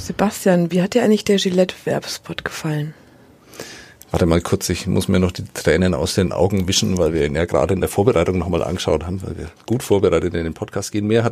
Sebastian, wie hat dir eigentlich der Gillette-Werbespot gefallen? Warte mal kurz, ich muss mir noch die Tränen aus den Augen wischen, weil wir ihn ja gerade in der Vorbereitung nochmal angeschaut haben, weil wir gut vorbereitet in den Podcast gehen. Mir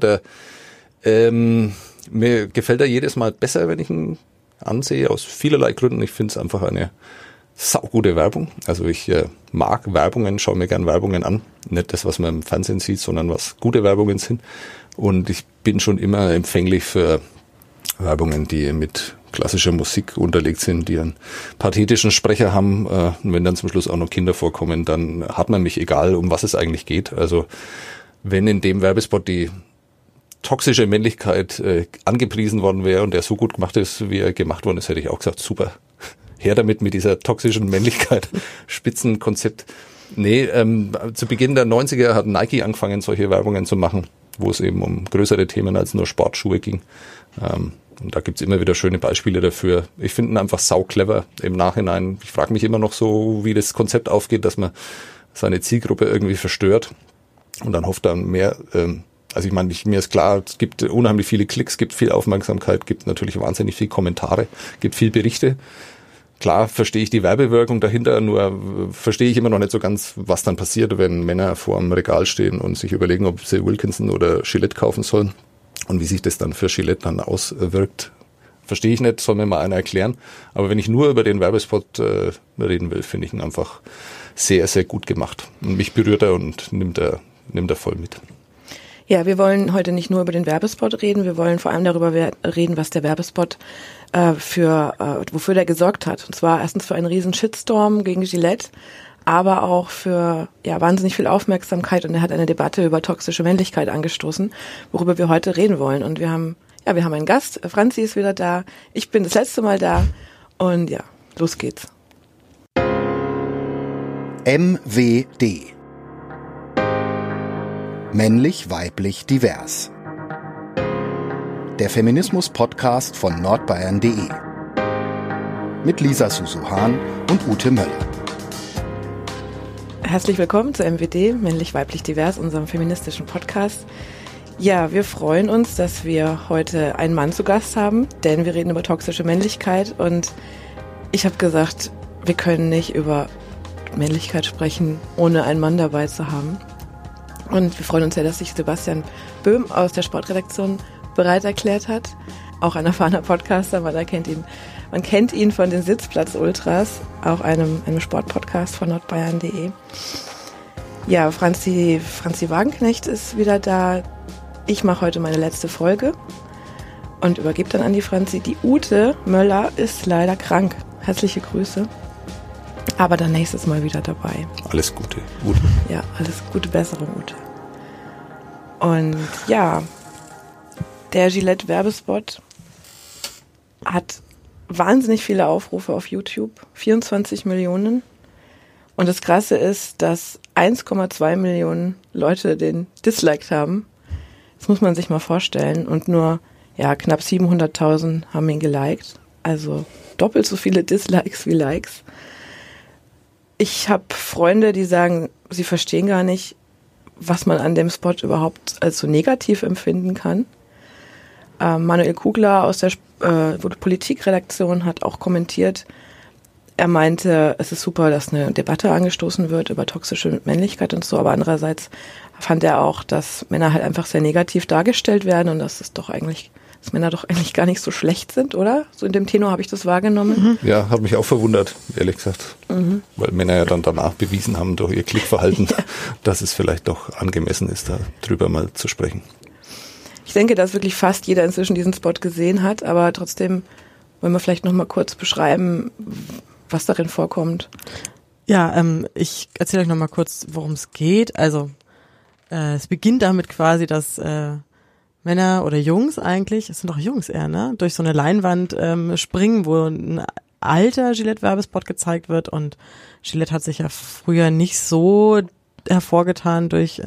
gefällt er jedes Mal besser, wenn ich ihn ansehe, aus vielerlei Gründen. Ich finde es einfach eine saugute Werbung. Also ich mag Werbungen, schaue mir gern Werbungen an. Nicht das, was man im Fernsehen sieht, sondern was gute Werbungen sind. Und ich bin schon immer empfänglich für Werbungen, die mit klassischer Musik unterlegt sind, die einen pathetischen Sprecher haben. Und wenn dann zum Schluss auch noch Kinder vorkommen, dann hat man mich, egal um was es eigentlich geht. Also wenn in dem Werbespot die toxische Männlichkeit angepriesen worden wäre und der so gut gemacht ist, wie er gemacht worden ist, hätte ich auch gesagt, super. Her damit mit dieser toxischen Männlichkeit, Spitzenkonzept. Nee, zu Beginn der 90er hat Nike angefangen, solche Werbungen zu machen, wo es eben um größere Themen als nur Sportschuhe ging. Und da gibt's immer wieder schöne Beispiele dafür. Ich finde ihn einfach sau clever im Nachhinein. Ich frage mich immer noch so, wie das Konzept aufgeht, dass man seine Zielgruppe irgendwie verstört und dann hofft dann mehr. Also ich meine, mir ist klar, es gibt unheimlich viele Klicks, gibt viel Aufmerksamkeit, gibt natürlich wahnsinnig viel Kommentare, gibt viel Berichte. Klar verstehe ich die Werbewirkung dahinter, nur verstehe ich immer noch nicht so ganz, was dann passiert, wenn Männer vor einem Regal stehen und sich überlegen, ob sie Wilkinson oder Gillette kaufen sollen und wie sich das dann für Gillette dann auswirkt. Verstehe ich nicht, soll mir mal einer erklären. Aber wenn ich nur über den Werbespot reden will, finde ich ihn einfach sehr, sehr gut gemacht. Und mich berührt er und nimmt er voll mit. Ja, wir wollen heute nicht nur über den Werbespot reden, wir wollen vor allem darüber reden, was der Werbespot wofür der gesorgt hat. Und zwar erstens für einen riesen Shitstorm gegen Gillette, aber auch für wahnsinnig viel Aufmerksamkeit, und er hat eine Debatte über toxische Männlichkeit angestoßen, worüber wir heute reden wollen. Und wir haben einen Gast, Franzi ist wieder da, ich bin das letzte Mal da und ja, los geht's. MWD. Männlich, weiblich, divers. Der Feminismus-Podcast von nordbayern.de. Mit Lisa Susuhan und Ute Möller. Herzlich willkommen zu MWD, Männlich, weiblich, divers, unserem feministischen Podcast. Ja, wir freuen uns, dass wir heute einen Mann zu Gast haben, denn wir reden über toxische Männlichkeit und ich habe gesagt, wir können nicht über Männlichkeit sprechen, ohne einen Mann dabei zu haben. Und wir freuen uns sehr, dass sich Sebastian Böhm aus der Sportredaktion bereit erklärt hat. Auch ein erfahrener Podcaster, man kennt ihn von den Sitzplatz-Ultras, auch einem Sportpodcast von nordbayern.de. Ja, Franzi Wagenknecht ist wieder da. Ich mache heute meine letzte Folge und übergebe dann an die Franzi. Die Ute Möller ist leider krank. Herzliche Grüße. Aber dann nächstes Mal wieder dabei. Alles Gute, Ute. Ja, alles Gute Besserung, Ute. Und ja, der Gillette-Werbespot hat wahnsinnig viele Aufrufe auf YouTube, 24 Millionen. Und das Krasse ist, dass 1,2 Millionen Leute den disliked haben. Das muss man sich mal vorstellen. Und nur knapp 700.000 haben ihn geliked. Also doppelt so viele Dislikes wie Likes. Ich habe Freunde, die sagen, sie verstehen gar nicht, was man an dem Spot überhaupt als so negativ empfinden kann. Manuel Kugler aus der Politikredaktion hat auch kommentiert, er meinte, es ist super, dass eine Debatte angestoßen wird über toxische Männlichkeit und so, aber andererseits fand er auch, dass Männer halt einfach sehr negativ dargestellt werden und dass Männer doch eigentlich gar nicht so schlecht sind, oder? So in dem Tenor habe ich das wahrgenommen. Ja, hat mich auch verwundert, ehrlich gesagt. Weil Männer ja dann danach bewiesen haben durch ihr Klickverhalten, dass es vielleicht doch angemessen ist, darüber mal zu sprechen. Ich denke, dass wirklich fast jeder inzwischen diesen Spot gesehen hat, aber trotzdem wollen wir vielleicht noch mal kurz beschreiben, was darin vorkommt. Ja, ich erzähle euch noch mal kurz, worum es geht. Also es beginnt damit quasi, dass Männer oder Jungs eigentlich, es sind doch Jungs eher, ne, durch so eine Leinwand springen, wo ein alter Gillette-Werbespot gezeigt wird, und Gillette hat sich ja früher nicht so hervorgetan durch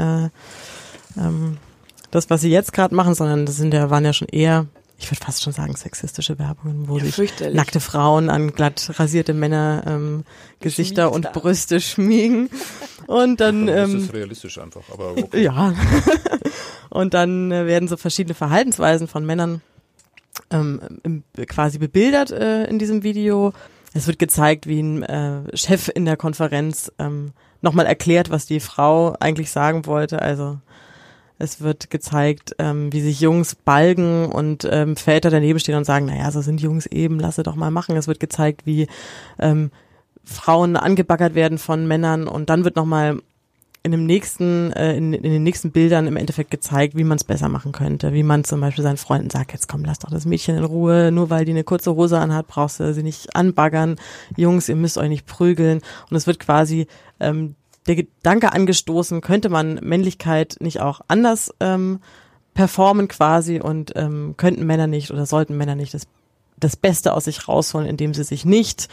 das, was sie jetzt gerade machen, sondern das waren ja schon eher, ich würde fast schon sagen, sexistische Werbungen, wo sich nackte Frauen an glatt rasierte Männer Gesichter und Brüste schmiegen. Und dann das ist realistisch einfach, aber okay. Ja. Und dann werden so verschiedene Verhaltensweisen von Männern quasi bebildert in diesem Video. Es wird gezeigt, wie ein Chef in der Konferenz nochmal erklärt, was die Frau eigentlich sagen wollte. Also es wird gezeigt, wie sich Jungs balgen und Väter daneben stehen und sagen, naja, so sind Jungs eben, lass sie doch mal machen. Es wird gezeigt, wie Frauen angebaggert werden von Männern und dann wird nochmal in den nächsten Bildern im Endeffekt gezeigt, wie man es besser machen könnte. Wie man zum Beispiel seinen Freunden sagt, jetzt komm, lass doch das Mädchen in Ruhe, nur weil die eine kurze Hose anhat, brauchst du sie nicht anbaggern. Jungs, ihr müsst euch nicht prügeln. Und es wird quasi der Gedanke angestoßen, könnte man Männlichkeit nicht auch anders performen quasi und könnten Männer nicht oder sollten Männer nicht das Beste aus sich rausholen, indem sie sich nicht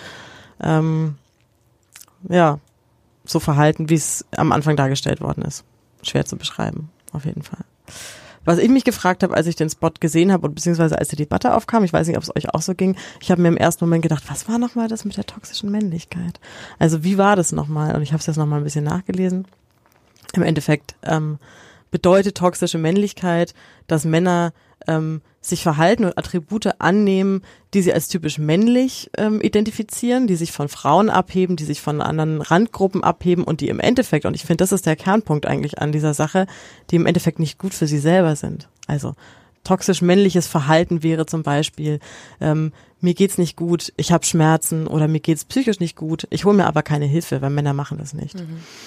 so verhalten, wie es am Anfang dargestellt worden ist. Schwer zu beschreiben, auf jeden Fall. Was ich mich gefragt habe, als ich den Spot gesehen habe und beziehungsweise als die Debatte aufkam, ich weiß nicht, ob es euch auch so ging, ich habe mir im ersten Moment gedacht, was war nochmal das mit der toxischen Männlichkeit? Also wie war das nochmal? Und ich habe es jetzt nochmal ein bisschen nachgelesen. Im Endeffekt bedeutet toxische Männlichkeit, dass Männer sich verhalten und Attribute annehmen, die sie als typisch männlich identifizieren, die sich von Frauen abheben, die sich von anderen Randgruppen abheben und die im Endeffekt, und ich finde, das ist der Kernpunkt eigentlich an dieser Sache, die im Endeffekt nicht gut für sie selber sind. Also toxisch männliches Verhalten wäre zum Beispiel, mir geht's nicht gut, ich habe Schmerzen oder mir geht's psychisch nicht gut, ich hole mir aber keine Hilfe, weil Männer machen das nicht.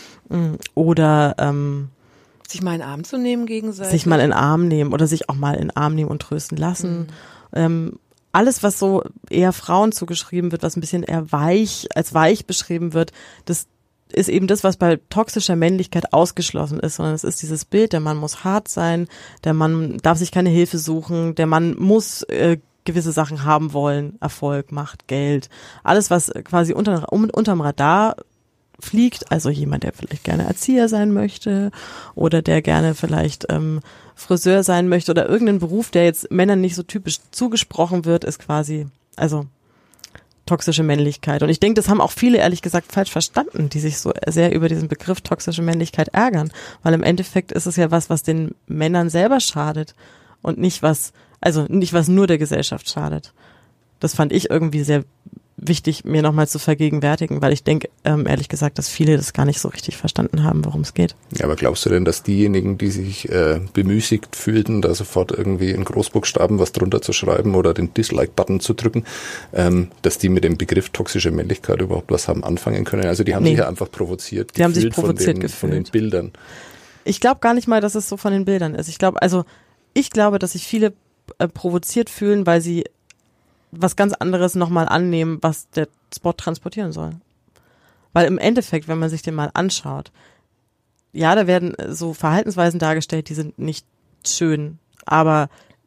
Oder sich mal in den Arm zu nehmen gegenseitig. Sich mal in den Arm nehmen oder sich auch mal in den Arm nehmen und trösten lassen. Alles, was so eher Frauen zugeschrieben wird, was ein bisschen eher als weich beschrieben wird, das ist eben das, was bei toxischer Männlichkeit ausgeschlossen ist, sondern es ist dieses Bild, der Mann muss hart sein, der Mann darf sich keine Hilfe suchen, der Mann muss gewisse Sachen haben wollen, Erfolg, Macht, Geld, alles, was quasi unterm Radar fliegt, also jemand, der vielleicht gerne Erzieher sein möchte oder der gerne vielleicht Friseur sein möchte oder irgendein Beruf, der jetzt Männern nicht so typisch zugesprochen wird, ist quasi, also toxische Männlichkeit. Und ich denke, das haben auch viele ehrlich gesagt falsch verstanden, die sich so sehr über diesen Begriff toxische Männlichkeit ärgern, weil im Endeffekt ist es ja was den Männern selber schadet und nicht was nur der Gesellschaft schadet. Das fand ich irgendwie sehr wichtig, mir nochmal zu vergegenwärtigen, weil ich denke, ehrlich gesagt, dass viele das gar nicht so richtig verstanden haben, worum es geht. Ja, aber glaubst du denn, dass diejenigen, die sich bemüßigt fühlten, da sofort irgendwie in Großbuchstaben was drunter zu schreiben oder den Dislike-Button zu drücken, dass die mit dem Begriff toxische Männlichkeit überhaupt was haben anfangen können? Also die haben sich ja einfach provoziert die haben sich provoziert gefühlt von den Bildern. Ich glaube gar nicht mal, dass es so von den Bildern ist. Ich glaube, dass sich viele provoziert fühlen, weil sie was ganz anderes nochmal annehmen, was der Spot transportieren soll. Weil im Endeffekt, wenn man sich den mal anschaut, ja, da werden so Verhaltensweisen dargestellt, die sind nicht schön, aber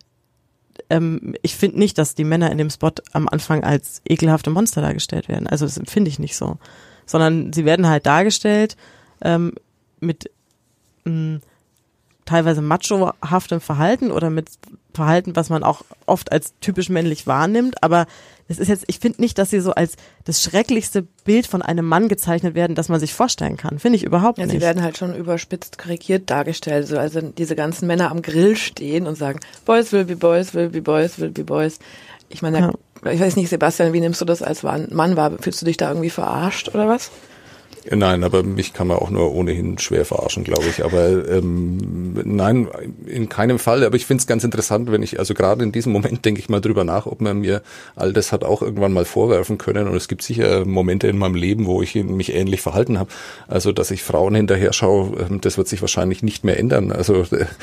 ich finde nicht, dass die Männer in dem Spot am Anfang als ekelhafte Monster dargestellt werden. Also das empfinde ich nicht so. Sondern sie werden halt dargestellt mit teilweise machohaftem Verhalten oder mit Verhalten, was man auch oft als typisch männlich wahrnimmt, aber das ist jetzt, ich finde nicht, dass sie so als das schrecklichste Bild von einem Mann gezeichnet werden, das man sich vorstellen kann. Finde ich überhaupt nicht. Sie werden halt schon überspitzt karikiert dargestellt, so also diese ganzen Männer am Grill stehen und sagen, Boys will be Boys, will be Boys, will be Boys. Ich meine, Ich weiß nicht, Sebastian, wie nimmst du das als Mann wahr? Fühlst du dich da irgendwie verarscht oder was? Nein, aber mich kann man auch nur ohnehin schwer verarschen, glaube ich. Aber nein, in keinem Fall. Aber ich finde es ganz interessant, wenn ich, also gerade in diesem Moment denke ich mal drüber nach, ob man mir all das hat auch irgendwann mal vorwerfen können. Und es gibt sicher Momente in meinem Leben, wo ich mich ähnlich verhalten habe. Also, dass ich Frauen hinterher schaue, das wird sich wahrscheinlich nicht mehr ändern. Also,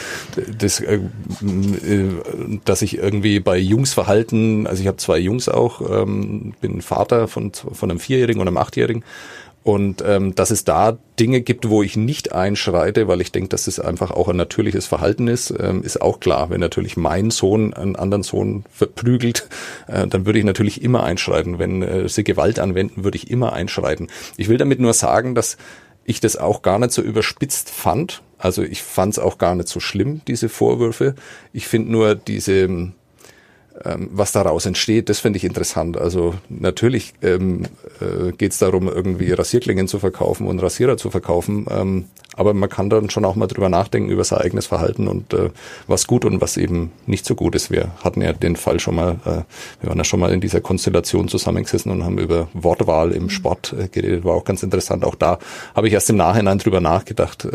dass ich irgendwie bei Jungs verhalten, also ich habe 2 Jungs auch, bin Vater von einem 4-Jährigen und einem 8-Jährigen. Und dass es da Dinge gibt, wo ich nicht einschreite, weil ich denke, dass es einfach auch ein natürliches Verhalten ist, ist auch klar. Wenn natürlich mein Sohn einen anderen Sohn verprügelt, dann würde ich natürlich immer einschreiten. Wenn sie Gewalt anwenden, würde ich immer einschreiten. Ich will damit nur sagen, dass ich das auch gar nicht so überspitzt fand. Also ich fand es auch gar nicht so schlimm, diese Vorwürfe. Ich finde nur diese was daraus entsteht, das finde ich interessant. Also natürlich geht es darum, irgendwie Rasierklingen zu verkaufen und Rasierer zu verkaufen, aber man kann dann schon auch mal drüber nachdenken, über sein eigenes Verhalten und was gut und was eben nicht so gut ist. Wir hatten ja den Fall schon mal, wir waren ja schon mal in dieser Konstellation zusammengesessen und haben über Wortwahl im Sport geredet, war auch ganz interessant. Auch da habe ich erst im Nachhinein drüber nachgedacht,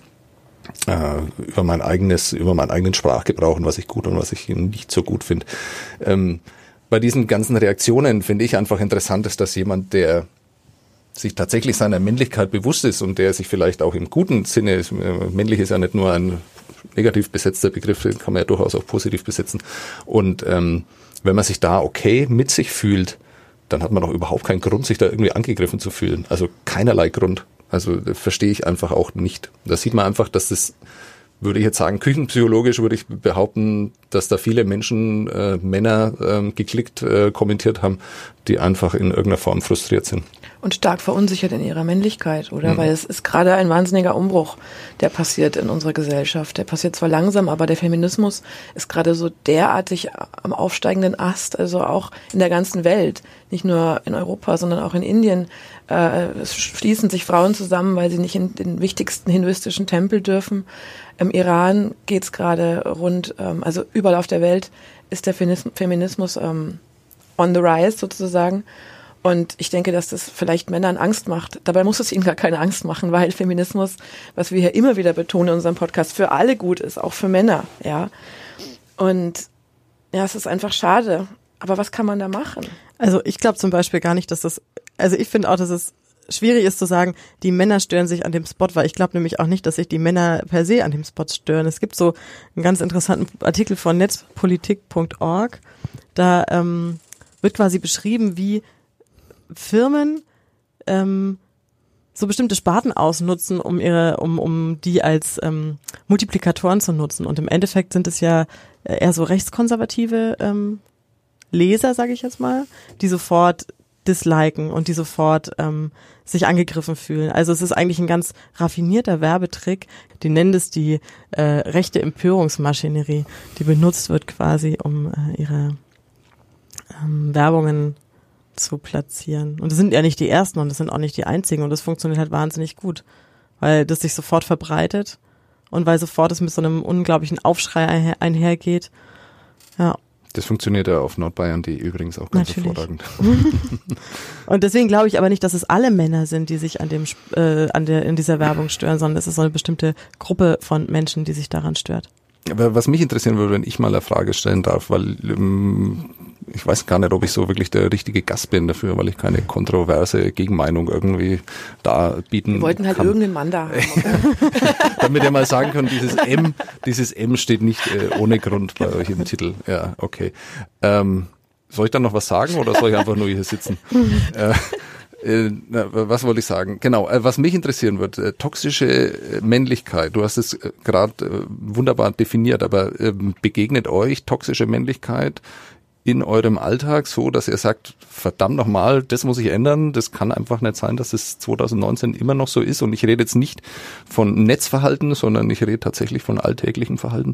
über meinen eigenen Sprachgebrauch und was ich gut und was ich nicht so gut finde. Bei diesen ganzen Reaktionen finde ich einfach interessant ist, dass jemand, der sich tatsächlich seiner Männlichkeit bewusst ist und der sich vielleicht auch im guten Sinne, männlich ist ja nicht nur ein negativ besetzter Begriff, den kann man ja durchaus auch positiv besetzen. Und wenn man sich da okay mit sich fühlt, dann hat man doch überhaupt keinen Grund, sich da irgendwie angegriffen zu fühlen. Also keinerlei Grund. Also das verstehe ich einfach auch nicht. Da sieht man einfach, dass das, würde ich jetzt sagen, küchenpsychologisch würde ich behaupten, dass da viele Menschen, Männer geklickt, kommentiert haben, die einfach in irgendeiner Form frustriert sind. Und stark verunsichert in ihrer Männlichkeit, oder? Weil es ist gerade ein wahnsinniger Umbruch, der passiert in unserer Gesellschaft. Der passiert zwar langsam, aber der Feminismus ist gerade so derartig am aufsteigenden Ast, also auch in der ganzen Welt. Nicht nur in Europa, sondern auch in Indien. Es schließen sich Frauen zusammen, weil sie nicht in den wichtigsten hinduistischen Tempel dürfen. Im Iran geht's gerade rund, also überall auf der Welt ist der Feminismus on the rise sozusagen. Und ich denke, dass das vielleicht Männern Angst macht. Dabei muss es ihnen gar keine Angst machen, weil Feminismus, was wir hier immer wieder betonen in unserem Podcast, für alle gut ist, auch für Männer, ja. Und ja, es ist einfach schade. Aber was kann man da machen? Also ich glaube zum Beispiel gar nicht, also ich finde auch, dass es schwierig ist zu sagen, die Männer stören sich an dem Spot, weil ich glaube nämlich auch nicht, dass sich die Männer per se an dem Spot stören. Es gibt so einen ganz interessanten Artikel von netzpolitik.org, da wird quasi beschrieben, wie Firmen so bestimmte Sparten ausnutzen, um die als Multiplikatoren zu nutzen. Und im Endeffekt sind es ja eher so rechtskonservative Leser, sage ich jetzt mal, die sofort disliken und die sofort sich angegriffen fühlen. Also es ist eigentlich ein ganz raffinierter Werbetrick. Die nennen es die rechte Empörungsmaschinerie, die benutzt wird quasi, um ihre Werbungen zu platzieren. Und das sind ja nicht die ersten und das sind auch nicht die einzigen und das funktioniert halt wahnsinnig gut, weil das sich sofort verbreitet und weil sofort es mit so einem unglaublichen Aufschrei einhergeht. Ja. Das funktioniert ja auf Nordbayern.de übrigens auch ganz hervorragend. Und deswegen glaube ich aber nicht, dass es alle Männer sind, die sich in dieser Werbung stören, sondern es ist so eine bestimmte Gruppe von Menschen, die sich daran stört. Aber was mich interessieren würde, wenn ich mal eine Frage stellen darf, weil ich weiß gar nicht, ob ich so wirklich der richtige Gast bin dafür, weil ich keine kontroverse Gegenmeinung irgendwie da bieten kann. Wir wollten halt irgendeinen Mann da haben. Damit ihr mal sagen könnt, dieses M steht nicht ohne Grund bei euch im Titel. Ja, okay. Soll ich dann noch was sagen oder soll ich einfach nur hier sitzen? Was wollte ich sagen? Genau, was mich interessieren wird, toxische Männlichkeit. Du hast es gerade wunderbar definiert, aber begegnet euch toxische Männlichkeit in eurem Alltag so, dass ihr sagt, verdammt nochmal, das muss ich ändern, das kann einfach nicht sein, dass es 2019 immer noch so ist und ich rede jetzt nicht von Netzverhalten, sondern ich rede tatsächlich von alltäglichem Verhalten?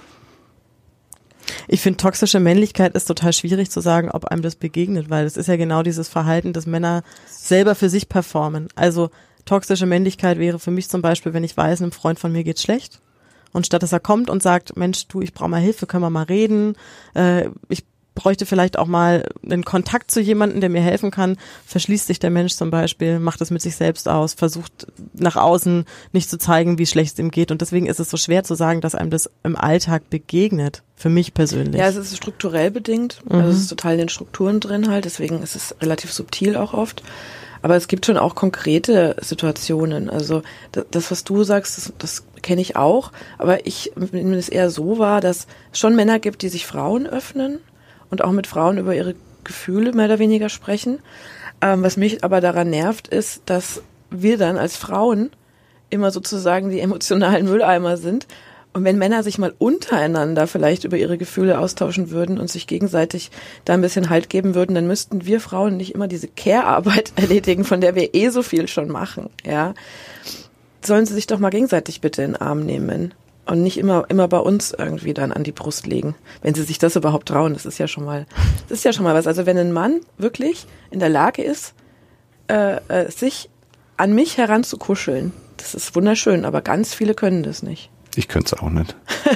Ich finde, toxische Männlichkeit ist total schwierig zu sagen, ob einem das begegnet, weil es ist ja genau dieses Verhalten, das Männer selber für sich performen. Also toxische Männlichkeit wäre für mich zum Beispiel, wenn ich weiß, einem Freund von mir geht's schlecht und statt dass er kommt und sagt, Mensch, du, ich brauche mal Hilfe, können wir mal reden, ich bräuchte vielleicht auch mal einen Kontakt zu jemandem, der mir helfen kann, verschließt sich der Mensch zum Beispiel, macht es mit sich selbst aus, versucht nach außen nicht zu zeigen, wie schlecht es ihm geht und deswegen ist es so schwer zu sagen, dass einem das im Alltag begegnet, für mich persönlich. Ja, es ist strukturell bedingt, also es ist total in den Strukturen drin halt, deswegen ist es relativ subtil auch oft, aber es gibt schon auch konkrete Situationen, also das was du sagst, das kenne ich auch, aber ich nehme es eher so wahr, dass es schon Männer gibt, die sich Frauen öffnen, und auch mit Frauen über ihre Gefühle mehr oder weniger sprechen. Was mich aber daran nervt, ist, dass wir dann als Frauen immer sozusagen die emotionalen Mülleimer sind. Und wenn Männer sich mal untereinander vielleicht über ihre Gefühle austauschen würden und sich gegenseitig da ein bisschen Halt geben würden, dann müssten wir Frauen nicht immer diese Care-Arbeit erledigen, von der wir so viel schon machen. Ja, sollen sie sich doch mal gegenseitig bitte in den Arm nehmen. und nicht immer bei uns irgendwie dann an die Brust legen, wenn sie sich das überhaupt trauen. Das ist ja schon mal was. Also wenn ein Mann wirklich in der Lage ist, sich an mich heranzukuscheln, das ist wunderschön, aber ganz viele können das nicht. Ich könnte es auch nicht.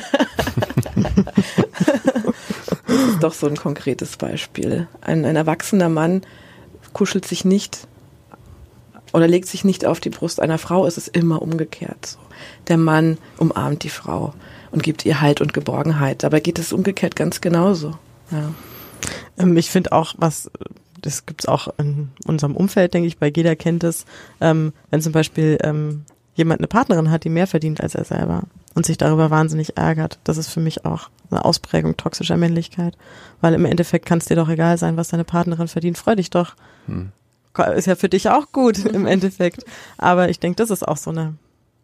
Das ist doch so ein konkretes Beispiel. Ein erwachsener Mann kuschelt sich nicht oder legt sich nicht auf die Brust einer Frau, es ist immer umgekehrt so. Der Mann umarmt die Frau und gibt ihr Halt und Geborgenheit. Dabei geht es umgekehrt ganz genauso. Ja. Ich finde auch, das gibt's auch in unserem Umfeld, denke ich, bei jeder kennt es, wenn zum Beispiel jemand eine Partnerin hat, die mehr verdient als er selber und sich darüber wahnsinnig ärgert. Das ist für mich auch eine Ausprägung toxischer Männlichkeit, weil im Endeffekt kann es dir doch egal sein, was deine Partnerin verdient. Freu dich doch. Ist ja für dich auch gut im Endeffekt. Aber ich denke, das ist auch so eine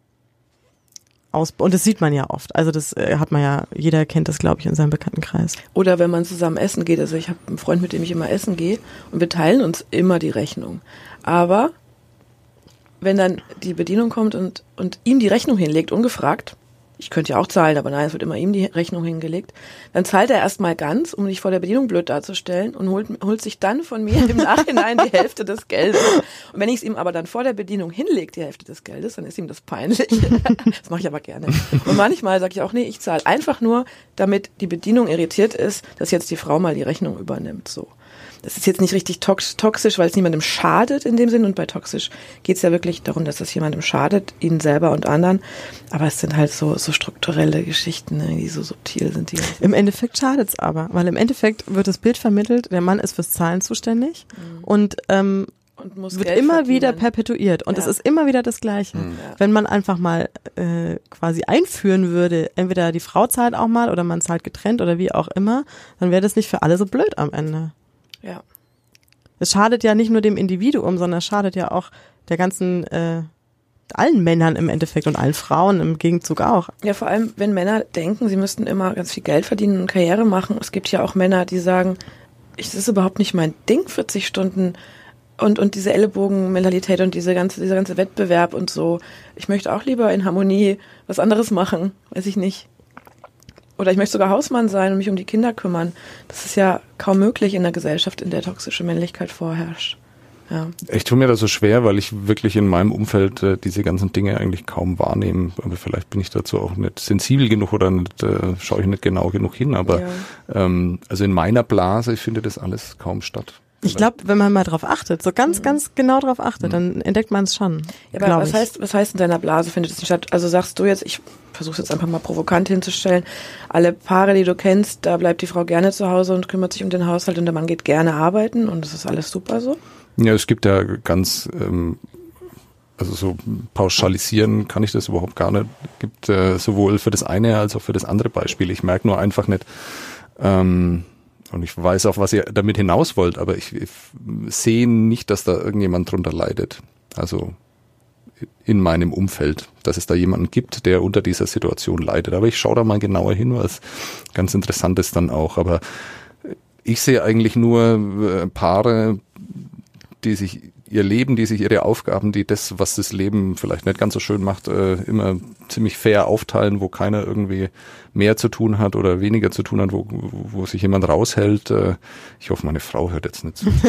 und das sieht man ja oft. Also das hat man ja, jeder kennt das, glaube ich, in seinem Bekanntenkreis. Oder wenn man zusammen essen geht. Also ich habe einen Freund, mit dem ich immer essen gehe und wir teilen uns immer die Rechnung. Aber wenn dann die Bedienung kommt und ihm die Rechnung hinlegt, ungefragt, ich könnte ja auch zahlen, aber nein, es wird immer ihm die Rechnung hingelegt, dann zahlt er erstmal ganz, um nicht vor der Bedienung blöd darzustellen und holt sich dann von mir im Nachhinein die Hälfte des Geldes. Und wenn ich es ihm aber dann vor der Bedienung hinlege, die Hälfte des Geldes, dann ist ihm das peinlich. Das mache ich aber gerne. Und manchmal sage ich auch, nee, ich zahle einfach nur, damit die Bedienung irritiert ist, dass jetzt die Frau mal die Rechnung übernimmt, so. Das ist jetzt nicht richtig toxisch, weil es niemandem schadet in dem Sinn. Und bei toxisch geht es ja wirklich darum, dass es jemandem schadet, ihnen selber und anderen. Aber es sind halt so strukturelle Geschichten, ne, die so subtil sind. Im Endeffekt schadet es aber, weil im Endeffekt wird das Bild vermittelt, der Mann ist fürs Zahlen zuständig und muss wird Geld immer verdienen. Wieder perpetuiert. Und es ist immer wieder das Gleiche. Ja. Wenn man einfach mal quasi einführen würde, entweder die Frau zahlt auch mal oder man zahlt getrennt oder wie auch immer, dann wäre das nicht für alle so blöd am Ende. Ja. Es schadet ja nicht nur dem Individuum, sondern es schadet ja auch der ganzen, allen Männern im Endeffekt und allen Frauen im Gegenzug auch. Ja, vor allem, wenn Männer denken, sie müssten immer ganz viel Geld verdienen und Karriere machen. Es gibt ja auch Männer, die sagen, das ist überhaupt nicht mein Ding, 40 Stunden und diese Ellenbogenmentalität und dieser ganze Wettbewerb und so. Ich möchte auch lieber in Harmonie was anderes machen, weiß ich nicht. Oder ich möchte sogar Hausmann sein und mich um die Kinder kümmern. Das ist ja kaum möglich in einer Gesellschaft, in der toxische Männlichkeit vorherrscht. Ja. Ich tue mir das so schwer, weil ich wirklich in meinem Umfeld diese ganzen Dinge eigentlich kaum wahrnehme. Aber vielleicht bin ich dazu auch nicht sensibel genug oder nicht, schaue ich nicht genau genug hin. Aber also in meiner Blase findet das alles kaum statt. Ich glaube, wenn man mal drauf achtet, so ganz genau drauf achtet, dann entdeckt man es schon. Ja, aber was heißt in deiner Blase findet es nicht statt? Also sagst du jetzt, ich versuche es jetzt einfach mal provokant hinzustellen, alle Paare, die du kennst, da bleibt die Frau gerne zu Hause und kümmert sich um den Haushalt und der Mann geht gerne arbeiten und das ist alles super so? Ja, es gibt ja ganz, also so pauschalisieren kann ich das überhaupt gar nicht. Es gibt sowohl für das eine als auch für das andere Beispiel. Ich merke nur einfach nicht, und ich weiß auch, was ihr damit hinaus wollt, aber ich sehe nicht, dass da irgendjemand drunter leidet. Also in meinem Umfeld, dass es da jemanden gibt, der unter dieser Situation leidet. Aber ich schaue da mal genauer hin, was ganz interessant ist dann auch. Aber ich sehe eigentlich nur Paare, die sich ihr Leben, die sich ihre Aufgaben, die das, was das Leben vielleicht nicht ganz so schön macht, immer ziemlich fair aufteilen, wo keiner irgendwie mehr zu tun hat oder weniger zu tun hat, wo sich jemand raushält. Ich hoffe, meine Frau hört jetzt nicht zu.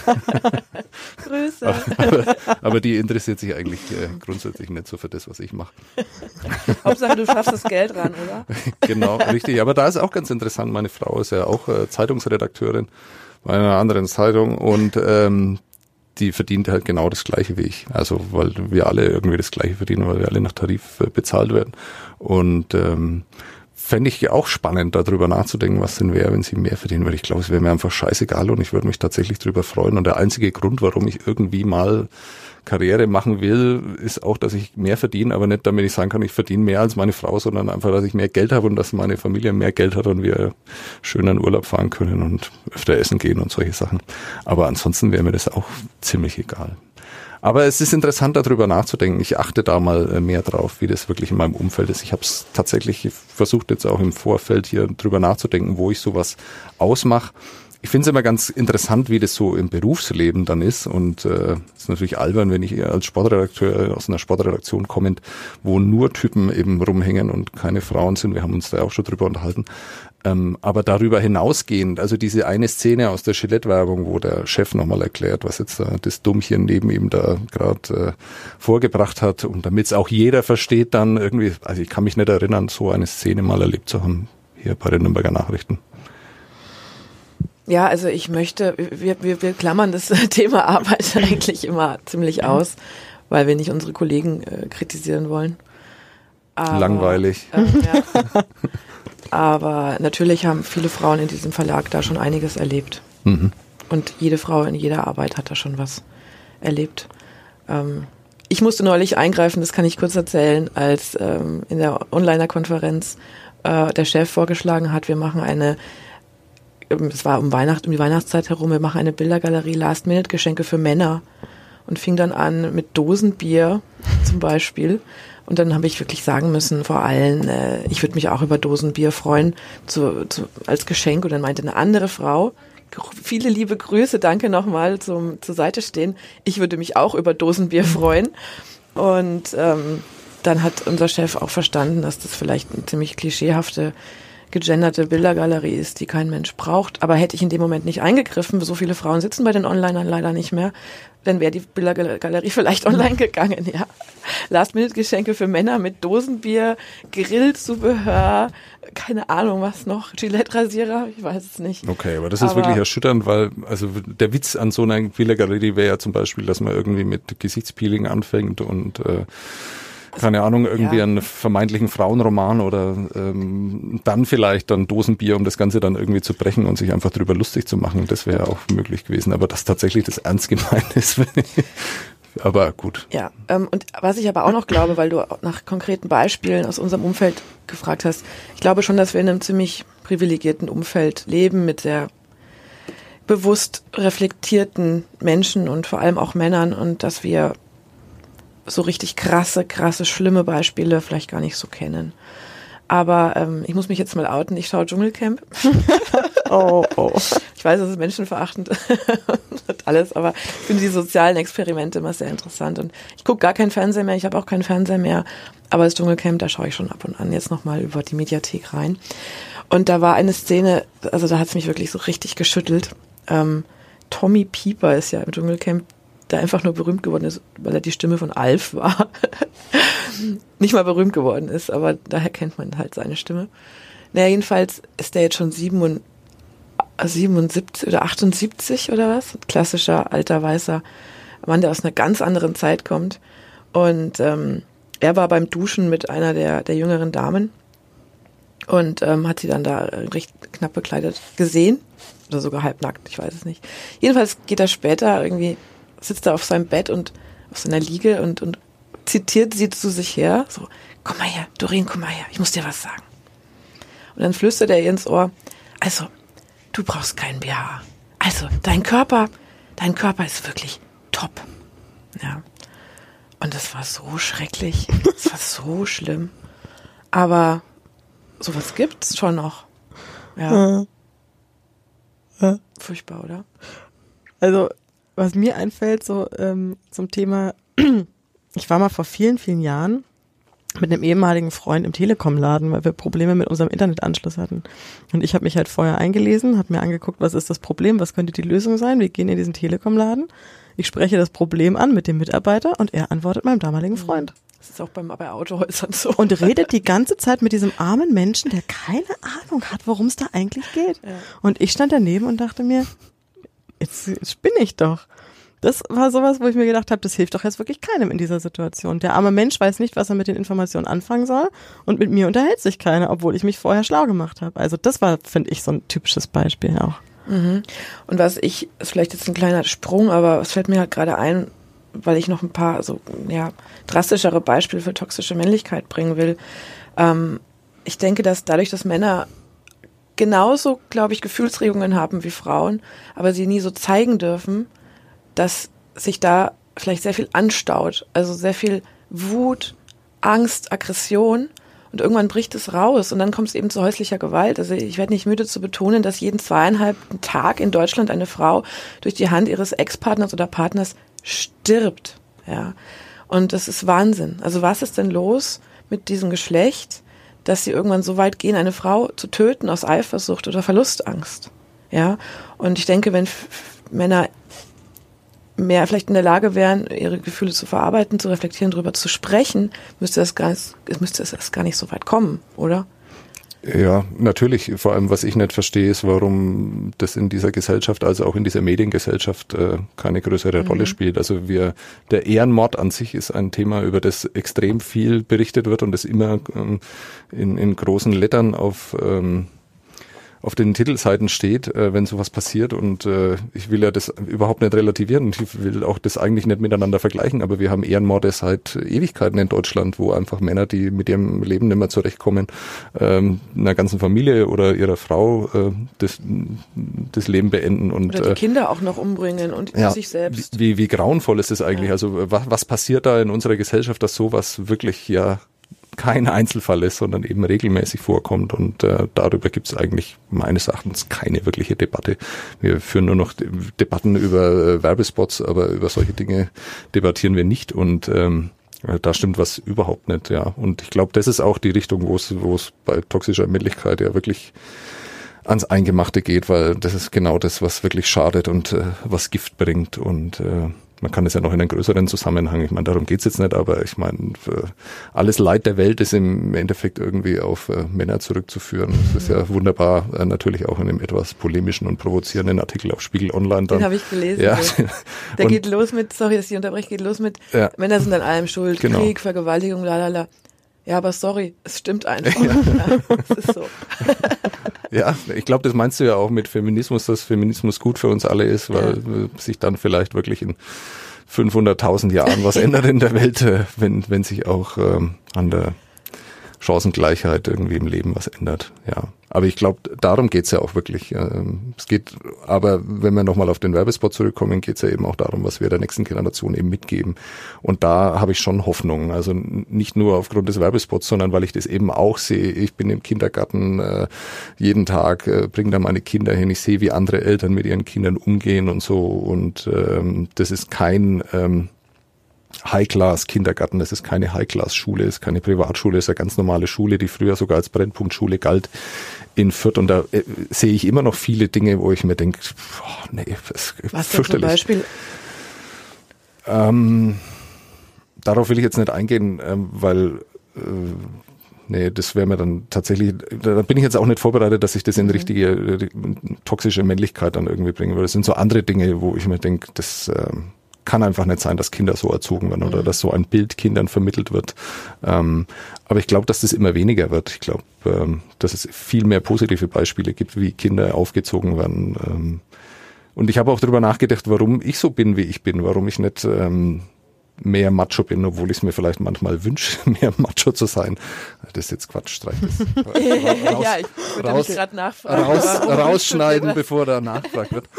Grüße. Aber die interessiert sich eigentlich grundsätzlich nicht so für das, was ich mache. Hauptsache, du schaffst das Geld ran, oder? Genau, richtig. Aber da ist auch ganz interessant, meine Frau ist ja auch Zeitungsredakteurin bei einer anderen Zeitung und die verdient halt genau das Gleiche wie ich. Also weil wir alle irgendwie das Gleiche verdienen, weil wir alle nach Tarif bezahlt werden. Und fände ich auch spannend, darüber nachzudenken, was denn wäre, wenn sie mehr verdienen würde. Ich glaube, es wäre mir einfach scheißegal und ich würde mich tatsächlich darüber freuen. Und der einzige Grund, warum ich irgendwie mal Karriere machen will, ist auch, dass ich mehr verdiene, aber nicht, damit ich sagen kann, ich verdiene mehr als meine Frau, sondern einfach, dass ich mehr Geld habe und dass meine Familie mehr Geld hat und wir schön in Urlaub fahren können und öfter essen gehen und solche Sachen. Aber ansonsten wäre mir das auch ziemlich egal. Aber es ist interessant, darüber nachzudenken. Ich achte da mal mehr drauf, wie das wirklich in meinem Umfeld ist. Ich habe es tatsächlich versucht, jetzt auch im Vorfeld hier drüber nachzudenken, wo ich sowas ausmache. ich finde es immer ganz interessant, wie das so im Berufsleben dann ist und ist natürlich albern, wenn ich als Sportredakteur aus einer Sportredaktion kommend, wo nur Typen eben rumhängen und keine Frauen sind, wir haben uns da auch schon drüber unterhalten, aber darüber hinausgehend, also diese eine Szene aus der Gillette-Werbung, wo der Chef nochmal erklärt, was jetzt das Dummchen neben ihm da gerade vorgebracht hat und damit es auch jeder versteht dann irgendwie, also ich kann mich nicht erinnern, so eine Szene mal erlebt zu haben, hier bei den Nürnberger Nachrichten. Ja, also ich möchte, wir klammern das Thema Arbeit eigentlich immer ziemlich aus, weil wir nicht unsere Kollegen kritisieren wollen. Aber, langweilig. Ja. Aber natürlich haben viele Frauen in diesem Verlag da schon einiges erlebt. Mhm. Und jede Frau in jeder Arbeit hat da schon was erlebt. Ich musste neulich eingreifen, das kann ich kurz erzählen, als in der Onliner-Konferenz der Chef vorgeschlagen hat, wir machen es war um die Weihnachtszeit herum, wir machen eine Bildergalerie Last-Minute-Geschenke für Männer und fing dann an mit Dosenbier zum Beispiel. Und dann habe ich wirklich sagen müssen, vor allem, ich würde mich auch über Dosenbier freuen als Geschenk. Und dann meinte eine andere Frau, viele liebe Grüße, danke nochmal zur Seite stehen, ich würde mich auch über Dosenbier freuen. Und dann hat unser Chef auch verstanden, dass das vielleicht eine ziemlich klischeehafte gegenderte Bildergalerie ist, die kein Mensch braucht. Aber hätte ich in dem Moment nicht eingegriffen, so viele Frauen sitzen bei den Onlinern leider nicht mehr, dann wäre die Bildergalerie vielleicht online gegangen, ja. Last-Minute-Geschenke für Männer mit Dosenbier, Grillzubehör, keine Ahnung was noch, Gillette-Rasierer, ich weiß es nicht. Okay, aber das ist wirklich erschütternd, weil also der Witz an so einer Bildergalerie wäre ja zum Beispiel, dass man irgendwie mit Gesichtspeeling anfängt und keine Ahnung, irgendwie einen vermeintlichen Frauenroman oder dann vielleicht dann Dosenbier, um das Ganze dann irgendwie zu brechen und sich einfach drüber lustig zu machen. Das wäre auch möglich gewesen. Aber dass tatsächlich das ernst gemeint ist, aber gut. Ja, und was ich aber auch noch glaube, weil du nach konkreten Beispielen aus unserem Umfeld gefragt hast, ich glaube schon, dass wir in einem ziemlich privilegierten Umfeld leben mit sehr bewusst reflektierten Menschen und vor allem auch Männern und dass wir so richtig krasse, schlimme Beispiele vielleicht gar nicht so kennen. Aber ich muss mich jetzt mal outen, ich schaue Dschungelcamp. Oh. Ich weiß, es ist menschenverachtend und alles, aber ich finde die sozialen Experimente immer sehr interessant. Und ich gucke gar keinen Fernseher mehr, ich habe auch keinen Fernseher mehr, aber das Dschungelcamp, da schaue ich schon ab und an jetzt nochmal über die Mediathek rein. Und da war eine Szene, also da hat es mich wirklich so richtig geschüttelt. Tommy Pieper ist ja im Dschungelcamp, der einfach nur berühmt geworden ist, weil er die Stimme von Alf war. Nicht mal berühmt geworden ist, aber daher kennt man halt seine Stimme. Naja, jedenfalls ist der jetzt schon 77 oder 78 oder was? Klassischer, alter, weißer Mann, der aus einer ganz anderen Zeit kommt. Und er war beim Duschen mit einer der jüngeren Damen und hat sie dann da recht knapp bekleidet gesehen. Oder sogar halbnackt, ich weiß es nicht. Jedenfalls geht er später irgendwie, sitzt er auf seinem Bett und auf seiner Liege und zitiert sie zu sich her, so, komm mal her, Doreen, komm mal her, ich muss dir was sagen. Und dann flüstert er ihr ins Ohr, also, du brauchst keinen BH. Also, dein Körper ist wirklich top. Ja. Und das war so schrecklich, das war so schlimm. Aber sowas gibt's schon noch. Ja. Furchtbar, oder? Also, was mir einfällt, so zum Thema, ich war mal vor vielen, vielen Jahren mit einem ehemaligen Freund im Telekom-Laden, weil wir Probleme mit unserem Internetanschluss hatten. Und ich habe mich halt vorher eingelesen, habe mir angeguckt, was ist das Problem, was könnte die Lösung sein. Wir gehen in diesen Telekom-Laden, ich spreche das Problem an mit dem Mitarbeiter und er antwortet meinem damaligen Freund. Das ist auch bei Autohäusern so. Und redet die ganze Zeit mit diesem armen Menschen, der keine Ahnung hat, worum es da eigentlich geht. Ja. Und ich stand daneben und dachte mir, jetzt spinne ich doch. Das war sowas, wo ich mir gedacht habe, das hilft doch jetzt wirklich keinem in dieser Situation. Der arme Mensch weiß nicht, was er mit den Informationen anfangen soll und mit mir unterhält sich keiner, obwohl ich mich vorher schlau gemacht habe. Also das war, finde ich, so ein typisches Beispiel auch. Mhm. Und ist vielleicht jetzt ein kleiner Sprung, aber es fällt mir halt gerade ein, weil ich noch ein paar drastischere Beispiele für toxische Männlichkeit bringen will. Ich denke, dass dadurch, dass Männer genauso, glaube ich, Gefühlsregungen haben wie Frauen, aber sie nie so zeigen dürfen, dass sich da vielleicht sehr viel anstaut. Also sehr viel Wut, Angst, Aggression Und irgendwann bricht es raus und dann kommt es eben zu häuslicher Gewalt. Also ich werde nicht müde zu betonen, dass jeden 2,5 Tag in Deutschland eine Frau durch die Hand ihres Ex-Partners oder Partners stirbt. Ja. Und das ist Wahnsinn. Also was ist denn los mit diesem Geschlecht, dass sie irgendwann so weit gehen, eine Frau zu töten aus Eifersucht oder Verlustangst? Ja. Und ich denke, wenn Männer mehr vielleicht in der Lage wären, ihre Gefühle zu verarbeiten, zu reflektieren, darüber zu sprechen, müsste es gar nicht so weit kommen, oder? Ja, natürlich. Vor allem, was ich nicht verstehe, ist, warum das in dieser Gesellschaft, also auch in dieser Mediengesellschaft, keine größere Rolle spielt. Also der Ehrenmord an sich ist ein Thema, über das extrem viel berichtet wird und das immer in großen Lettern auf den Titelseiten steht, wenn sowas passiert, und ich will ja das überhaupt nicht relativieren, ich will auch das eigentlich nicht miteinander vergleichen, aber wir haben Ehrenmorde seit Ewigkeiten in Deutschland, wo einfach Männer, die mit ihrem Leben nicht mehr zurechtkommen, einer ganzen Familie oder ihrer Frau das Leben beenden und oder die Kinder auch noch umbringen und sich selbst. Wie grauenvoll ist das eigentlich? Ja. Also was passiert da in unserer Gesellschaft, dass sowas wirklich kein Einzelfall ist, sondern eben regelmäßig vorkommt, und darüber gibt es eigentlich meines Erachtens keine wirkliche Debatte. Wir führen nur noch Debatten über Werbespots, aber über solche Dinge debattieren wir nicht, und da stimmt was überhaupt nicht. Ja. Und ich glaube, das ist auch die Richtung, wo es bei toxischer Männlichkeit ja wirklich ans Eingemachte geht, weil das ist genau das, was wirklich schadet und was Gift bringt, und man kann es ja noch in einen größeren Zusammenhang, ich meine, darum geht's jetzt nicht, aber ich meine, alles Leid der Welt ist im Endeffekt irgendwie auf Männer zurückzuführen. Das ist ja wunderbar, natürlich auch in einem etwas polemischen und provozierenden Artikel auf Spiegel Online. Den habe ich gelesen. Ja. Der geht los mit, sorry, dass ich unterbreche, Männer sind an allem schuld, genau. Krieg, Vergewaltigung, lalala. Ja, aber sorry, es stimmt einfach. Ja. Es ist so. Ja, ich glaube, das meinst du ja auch mit Feminismus, dass Feminismus gut für uns alle ist, weil sich dann vielleicht wirklich in 500.000 Jahren was ändert in der Welt, wenn sich auch an der Chancengleichheit irgendwie im Leben was ändert. Ja, aber ich glaube, darum geht's ja auch wirklich. Es geht, aber wenn wir nochmal auf den Werbespot zurückkommen, geht's ja eben auch darum, was wir der nächsten Generation eben mitgeben. Und da habe ich schon Hoffnung. Also nicht nur aufgrund des Werbespots, sondern weil ich das eben auch sehe. Ich bin im Kindergarten jeden Tag, bringe da meine Kinder hin. Ich sehe, wie andere Eltern mit ihren Kindern umgehen und so. Und das ist kein High-Class-Kindergarten, das ist keine High-Class-Schule, das ist keine Privatschule, das ist eine ganz normale Schule, die früher sogar als Brennpunktschule galt in Fürth, und da sehe ich immer noch viele Dinge, wo ich mir denke, nee, das ist was fürchterlich. Was zum Beispiel? Darauf will ich jetzt nicht eingehen, weil das wäre mir dann tatsächlich, da bin ich jetzt auch nicht vorbereitet, dass ich das in richtige toxische Männlichkeit dann irgendwie bringen würde. Das sind so andere Dinge, wo ich mir denke, das kann einfach nicht sein, dass Kinder so erzogen werden oder dass so ein Bild Kindern vermittelt wird. Aber ich glaube, dass das immer weniger wird. Ich glaube, dass es viel mehr positive Beispiele gibt, wie Kinder aufgezogen werden. Und ich habe auch darüber nachgedacht, warum ich so bin, wie ich bin, warum ich nicht mehr Macho bin, obwohl ich es mir vielleicht manchmal wünsche, mehr Macho zu sein. Das ist jetzt Quatsch, streich das. Ich wollte mich gerade nachfragen. Rausschneiden, bevor da nachgefragt wird.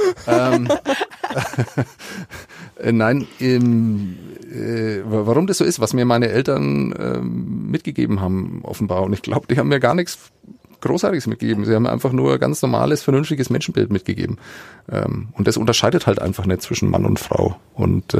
Nein, warum das so ist, was mir meine Eltern mitgegeben haben, offenbar. Und ich glaube, die haben mir gar nichts Großartiges mitgegeben. Sie haben einfach nur ein ganz normales, vernünftiges Menschenbild mitgegeben. Und das unterscheidet halt einfach nicht zwischen Mann und Frau. Und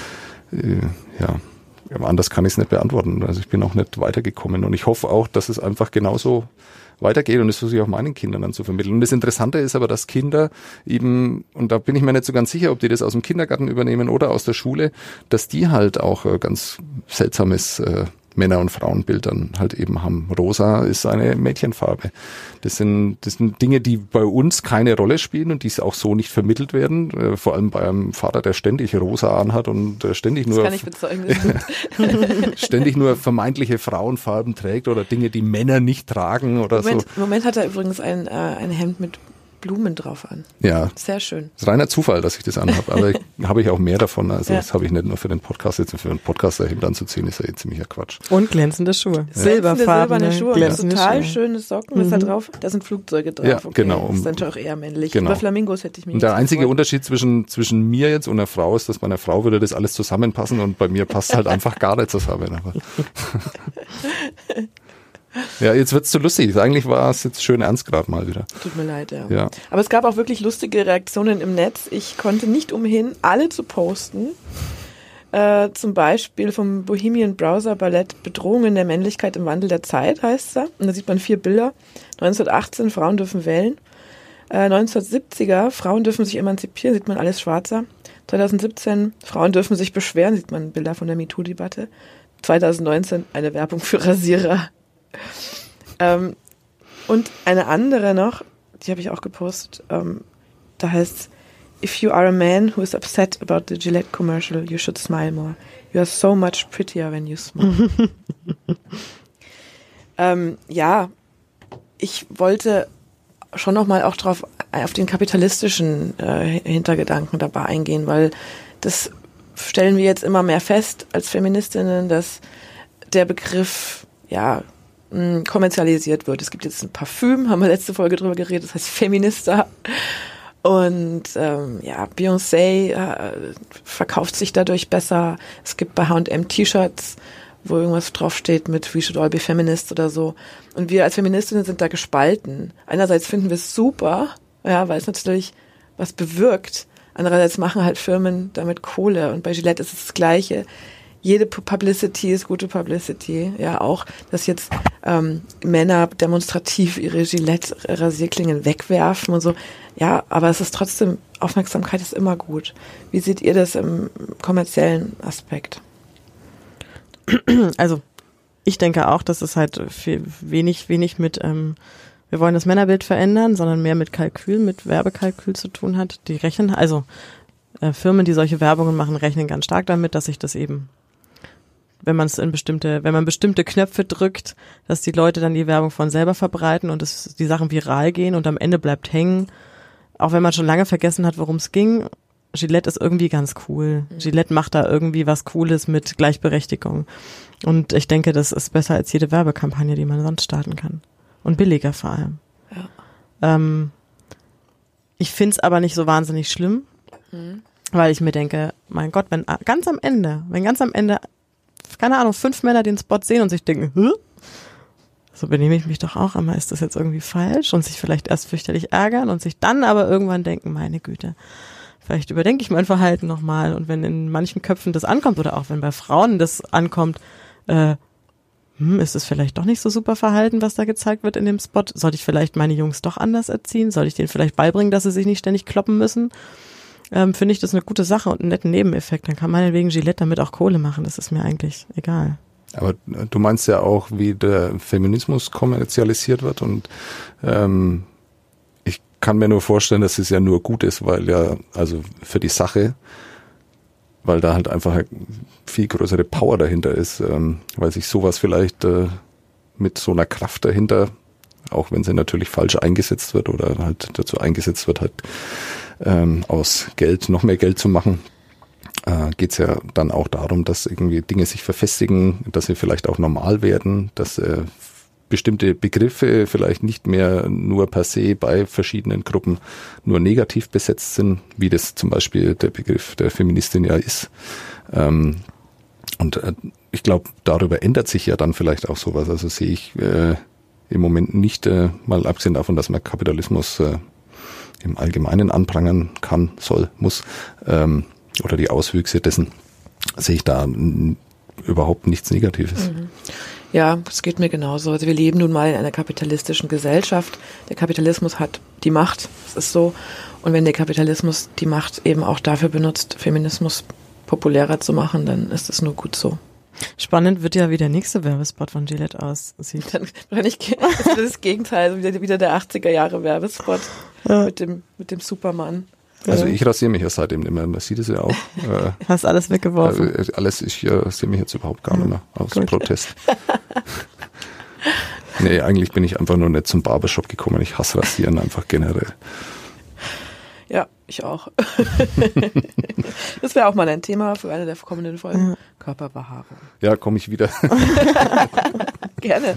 anders kann ich es nicht beantworten. Also ich bin auch nicht weitergekommen. Und ich hoffe auch, dass es einfach genauso weitergeht, und das versuche ich auch meinen Kindern dann zu vermitteln. Und das Interessante ist aber, dass Kinder eben, und da bin ich mir nicht so ganz sicher, ob die das aus dem Kindergarten übernehmen oder aus der Schule, dass die halt auch ganz seltsames Männer- und Frauenbild dann halt eben haben. Rosa ist eine Mädchenfarbe. Das sind Dinge, die bei uns keine Rolle spielen und die auch so nicht vermittelt werden. Vor allem bei einem Vater, der ständig rosa anhat und ständig nur, das kann ich bezeugen, ständig nur vermeintliche Frauenfarben trägt oder Dinge, die Männer nicht tragen oder so. Im Moment hat er übrigens ein Hemd mit Blumen drauf an. Ja. Sehr schön. Das ist reiner Zufall, dass ich das anhabe, aber habe ich auch mehr davon. Also das habe ich nicht nur für den Podcast, jetzt für einen Podcaster Hemd anzuziehen, ist ja ziemlicher Quatsch. Und glänzende Schuhe. Ja. Silberne Schuhe und total schöne Socken ist da drauf. Da sind Flugzeuge drauf. Ja, okay. Genau. Das ist dann auch eher männlich. Genau. Über Flamingos hätte ich mich Und der einzige Unterschied zwischen mir jetzt und einer Frau ist, dass bei einer Frau würde das alles zusammenpassen und bei mir passt halt einfach gar nicht zusammen. Aber Ja, jetzt wird's so lustig. Eigentlich war es jetzt schön ernst gerade mal wieder. Tut mir leid, ja. Ja. Aber es gab auch wirklich lustige Reaktionen im Netz. Ich konnte nicht umhin, alle zu posten. Zum Beispiel vom Bohemian Browser Ballett Bedrohungen der Männlichkeit im Wandel der Zeit heißt es da. Und da sieht man 4 Bilder. 1918, Frauen dürfen wählen. 1970er, Frauen dürfen sich emanzipieren, sieht man alles schwarzer. 2017, Frauen dürfen sich beschweren, sieht man Bilder von der MeToo-Debatte. 2019, eine Werbung für Rasierer. Und eine andere noch, die habe ich auch gepostet, da heißt If you are a man who is upset about the Gillette commercial, you should smile more. You are so much prettier when you smile. Ja, ich wollte schon nochmal auch auf den kapitalistischen Hintergedanken dabei eingehen, weil das stellen wir jetzt immer mehr fest als Feministinnen, dass der Begriff, ja, kommerzialisiert wird. Es gibt jetzt ein Parfüm, haben wir letzte Folge drüber geredet, das heißt Feminista. Und ja, Beyoncé verkauft sich dadurch besser. Es gibt bei H&M T-Shirts, wo irgendwas draufsteht mit We should all be feminists oder so. Und wir als Feministinnen sind da gespalten. Einerseits finden wir es super, ja, weil es natürlich was bewirkt. Andererseits machen halt Firmen damit Kohle. Und bei Gillette ist es das Gleiche. Jede Publicity ist gute Publicity. Ja, auch, dass jetzt Männer demonstrativ ihre Gillette-Rasierklingen wegwerfen und so. Ja, aber es ist trotzdem, Aufmerksamkeit ist immer gut. Wie seht ihr das im kommerziellen Aspekt? Also, ich denke auch, dass es halt wenig mit, wir wollen das Männerbild verändern, sondern mehr mit Kalkül, mit Werbekalkül zu tun hat. Die rechnen, also Firmen, die solche Werbungen machen, rechnen ganz stark damit, dass sich das eben, wenn man bestimmte Knöpfe drückt, dass die Leute dann die Werbung von selber verbreiten und die Sachen viral gehen und am Ende bleibt hängen. Auch wenn man schon lange vergessen hat, worum es ging. Gillette ist irgendwie ganz cool. Gillette macht da irgendwie was Cooles mit Gleichberechtigung. Und ich denke, das ist besser als jede Werbekampagne, die man sonst starten kann. Und billiger vor allem. Ja. Ich find's aber nicht so wahnsinnig schlimm, weil ich mir denke, mein Gott, wenn ganz am Ende, keine Ahnung, 5 Männer den Spot sehen und sich denken, hä? So benehme ich mich doch auch einmal, ist das jetzt irgendwie falsch? Und sich vielleicht erst fürchterlich ärgern und sich dann aber irgendwann denken, meine Güte, vielleicht überdenke ich mein Verhalten nochmal. Und wenn in manchen Köpfen das ankommt oder auch wenn bei Frauen das ankommt, ist es vielleicht doch nicht so super Verhalten, was da gezeigt wird in dem Spot? Sollte ich vielleicht meine Jungs doch anders erziehen? Soll ich denen vielleicht beibringen, dass sie sich nicht ständig kloppen müssen? Finde ich das eine gute Sache und einen netten Nebeneffekt. Dann kann meinetwegen Gillette damit auch Kohle machen. Das ist mir eigentlich egal. Aber du meinst ja auch, wie der Feminismus kommerzialisiert wird und ich kann mir nur vorstellen, dass es ja nur gut ist, weil ja, also für die Sache, weil da halt einfach viel größere Power dahinter ist, weil sich sowas vielleicht mit so einer Kraft dahinter, auch wenn sie natürlich falsch eingesetzt wird oder halt dazu eingesetzt wird, halt aus Geld noch mehr Geld zu machen, geht es ja dann auch darum, dass irgendwie Dinge sich verfestigen, dass sie vielleicht auch normal werden, dass bestimmte Begriffe vielleicht nicht mehr nur per se bei verschiedenen Gruppen nur negativ besetzt sind, wie das zum Beispiel der Begriff der Feministin ja ist. Und ich glaube, darüber ändert sich ja dann vielleicht auch sowas. Also sehe ich im Moment nicht, mal abgesehen davon, dass man Kapitalismus im Allgemeinen anprangern kann, soll, muss, oder die Auswüchse dessen, sehe ich da überhaupt nichts Negatives. Ja, das geht mir genauso. Also wir leben nun mal in einer kapitalistischen Gesellschaft. Der Kapitalismus hat die Macht, das ist so. Und wenn der Kapitalismus die Macht eben auch dafür benutzt, Feminismus populärer zu machen, dann ist das nur gut so. Spannend wird ja, wie der nächste Werbespot von Gillette aussieht. Dann wahrscheinlich das Gegenteil, also wieder der 80er Jahre Werbespot mit dem Superman. Also ich rasiere mich ja seitdem nicht mehr, man sieht es ja auch. Hast alles weggeworfen? Alles, ich rasiere mich jetzt überhaupt gar nicht mehr aus Protest. Nee, eigentlich bin ich einfach nur nicht zum Barbershop gekommen, ich hasse Rasieren einfach generell. Ja, ich auch. Das wäre auch mal ein Thema für eine der kommenden Folgen. Körperbehaarung. Ja, komme ich wieder. Gerne.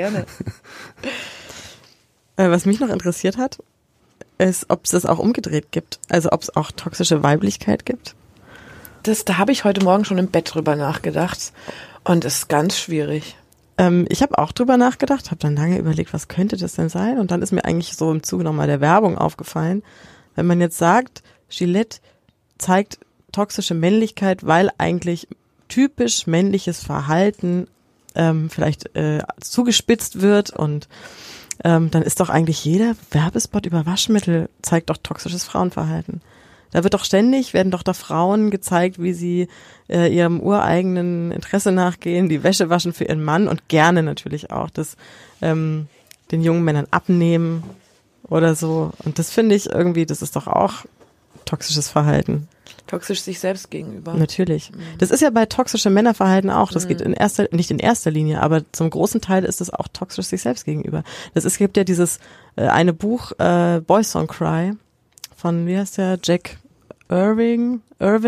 Was mich noch interessiert hat, ist, ob es das auch umgedreht gibt. Also ob es auch toxische Weiblichkeit gibt. Da habe ich heute Morgen schon im Bett drüber nachgedacht. Und es ist ganz schwierig. Ich habe auch drüber nachgedacht, habe dann lange überlegt, was könnte das denn sein? Und dann ist mir eigentlich so im Zuge nochmal der Werbung aufgefallen, wenn man jetzt sagt, Gillette zeigt toxische Männlichkeit, weil eigentlich typisch männliches Verhalten vielleicht zugespitzt wird und dann ist doch eigentlich jeder Werbespot über Waschmittel zeigt doch toxisches Frauenverhalten. Da werden doch da Frauen gezeigt, wie sie ihrem ureigenen Interesse nachgehen, die Wäsche waschen für ihren Mann und gerne natürlich auch das den jungen Männern abnehmen oder so. Und das finde ich irgendwie, das ist doch auch toxisches Verhalten. Toxisch sich selbst gegenüber. Natürlich. Das ist ja bei toxischem Männerverhalten auch. Das geht nicht in erster Linie, aber zum großen Teil ist es auch toxisch sich selbst gegenüber. Es gibt ja dieses eine Buch Boys Don't Cry von, wie heißt der, Jack Irvin,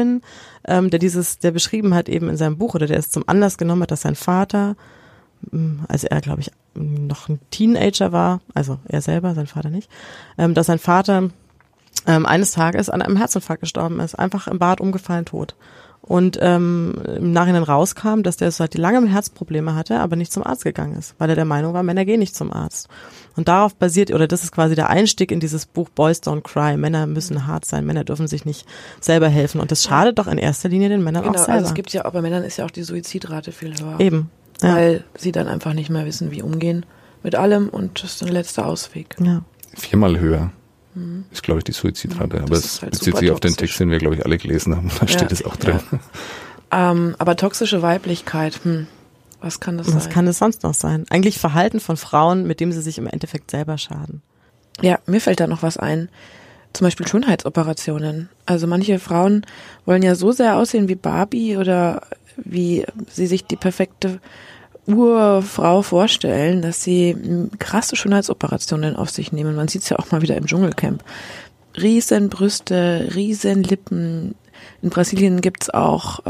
der beschrieben hat eben in seinem Buch, oder der es zum Anlass genommen hat, dass sein Vater, als er, glaube ich, noch ein Teenager war, also er selber, sein Vater nicht, dass sein Vater eines Tages an einem Herzinfarkt gestorben ist, einfach im Bad umgefallen, tot. Und im Nachhinein rauskam, dass der seit langem Herzprobleme hatte, aber nicht zum Arzt gegangen ist, weil er der Meinung war, Männer gehen nicht zum Arzt. Und darauf basiert, oder das ist quasi der Einstieg in dieses Buch Boys Don't Cry. Männer müssen hart sein, Männer dürfen sich nicht selber helfen. Und das schadet doch in erster Linie den Männern auch selber. Also es gibt ja auch, bei Männern ist ja auch die Suizidrate viel höher. Eben. Ja. Weil sie dann einfach nicht mehr wissen, wie umgehen mit allem und das ist der letzte Ausweg. Ja. 4-mal höher ist, glaube ich, die Suizidrate. Aber es halt bezieht sich auf den Text, den wir, glaube ich, alle gelesen haben. Da steht es auch drin. Ja. Aber toxische Weiblichkeit, was kann das sein? Was kann es sonst noch sein? Eigentlich Verhalten von Frauen, mit dem sie sich im Endeffekt selber schaden. Ja, mir fällt da noch was ein. Zum Beispiel Schönheitsoperationen. Also manche Frauen wollen ja so sehr aussehen wie Barbie oder wie sie sich die perfekte Urfrau vorstellen, dass sie krasse Schönheitsoperationen auf sich nehmen. Man sieht es ja auch mal wieder im Dschungelcamp. Riesen Brüste, riesen Lippen. In Brasilien gibt's auch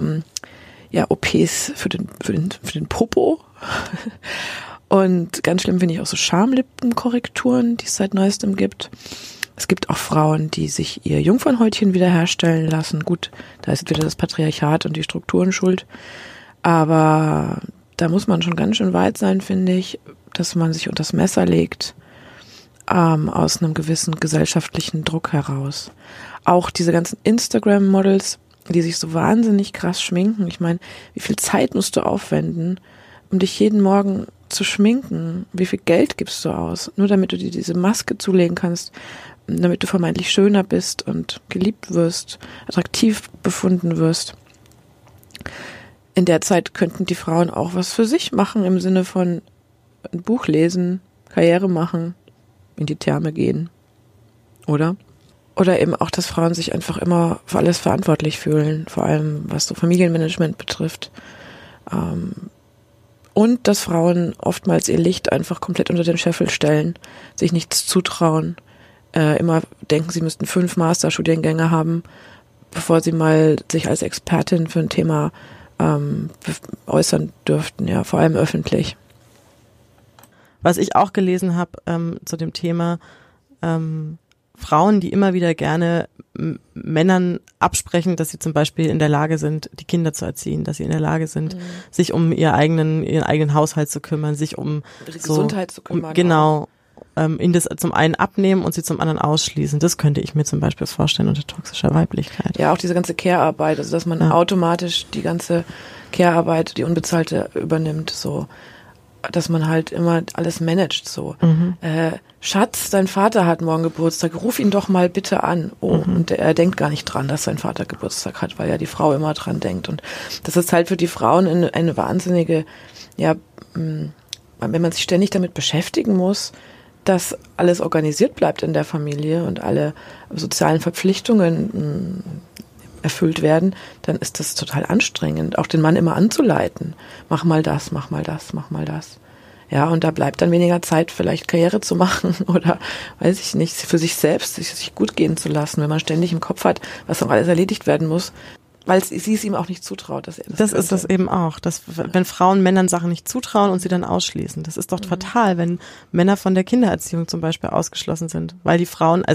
OPs für den Popo. Und ganz schlimm finde ich auch so Schamlippenkorrekturen, die es seit neuestem gibt. Es gibt auch Frauen, die sich ihr Jungfernhäutchen wiederherstellen lassen. Gut, da ist wieder das Patriarchat und die Strukturen schuld. Aber da muss man schon ganz schön weit sein, finde ich, dass man sich unter das Messer legt, aus einem gewissen gesellschaftlichen Druck heraus. Auch diese ganzen Instagram-Models, die sich so wahnsinnig krass schminken. Ich meine, wie viel Zeit musst du aufwenden, um dich jeden Morgen zu schminken? Wie viel Geld gibst du aus? Nur damit du dir diese Maske zulegen kannst, damit du vermeintlich schöner bist und geliebt wirst, attraktiv befunden wirst. In der Zeit könnten die Frauen auch was für sich machen, im Sinne von ein Buch lesen, Karriere machen, in die Therme gehen, oder? Oder eben auch, dass Frauen sich einfach immer für alles verantwortlich fühlen, vor allem was so Familienmanagement betrifft. Und dass Frauen oftmals ihr Licht einfach komplett unter den Scheffel stellen, sich nichts zutrauen, immer denken, sie müssten 5 Masterstudiengänge haben, bevor sie mal sich als Expertin für ein Thema äußern dürften, ja, vor allem öffentlich. Was ich auch gelesen habe zu dem Thema, Frauen, die immer wieder gerne Männern absprechen, dass sie zum Beispiel in der Lage sind, die Kinder zu erziehen, dass sie in der Lage sind, sich um ihren eigenen Haushalt zu kümmern, sich um ihre Gesundheit zu kümmern. Genau. Ihnen das zum einen abnehmen und sie zum anderen ausschließen. Das könnte ich mir zum Beispiel vorstellen unter toxischer Weiblichkeit. Ja, auch diese ganze Care-Arbeit, also dass man automatisch die ganze Care-Arbeit, die unbezahlte, übernimmt, so, dass man halt immer alles managt, so. Schatz, dein Vater hat morgen Geburtstag, ruf ihn doch mal bitte an. Und er denkt gar nicht dran, dass sein Vater Geburtstag hat, weil ja die Frau immer dran denkt. Und das ist halt für die Frauen eine wahnsinnige, wenn man sich ständig damit beschäftigen muss, dass alles organisiert bleibt in der Familie und alle sozialen Verpflichtungen erfüllt werden, dann ist das total anstrengend, auch den Mann immer anzuleiten. Mach mal das, mach mal das, mach mal das. Ja, und da bleibt dann weniger Zeit, vielleicht Karriere zu machen oder, weiß ich nicht, für sich selbst, sich gut gehen zu lassen, wenn man ständig im Kopf hat, was noch alles erledigt werden muss, weil sie es ihm auch nicht zutraut, dass er das ist das eben auch, dass wenn Frauen Männern Sachen nicht zutrauen und sie dann ausschließen. Das ist doch fatal, wenn Männer von der Kindererziehung zum Beispiel ausgeschlossen sind, weil die Frauen, also